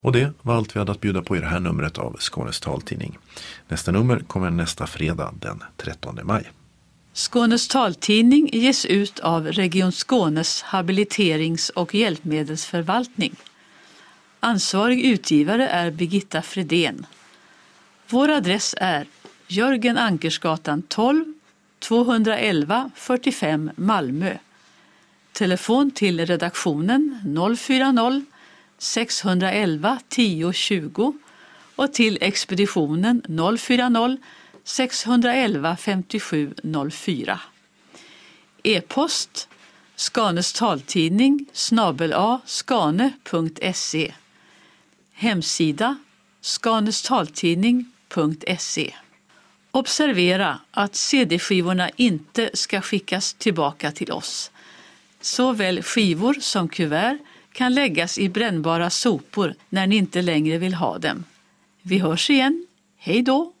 Och det var allt vi hade att bjuda på i det här numret av Skånes taltidning. Nästa nummer kommer nästa fredag den 13 maj. Skånes taltidning ges ut av Region Skånes habiliterings- och hjälpmedelsförvaltning. Ansvarig utgivare är Birgitta Fredén. Vår adress är Jörgen Ankersgatan 12, 211 45 Malmö. Telefon till redaktionen 040 611 10 20 och till expeditionen 040 611 57 04. E-post Skanes taltidning @skane.se. Hemsida skanestaltidning.se. Observera att CD-skivorna inte ska skickas tillbaka till oss. Såväl skivor som kuvert kan läggas i brännbara sopor när ni inte längre vill ha dem. Vi hörs igen. Hej då!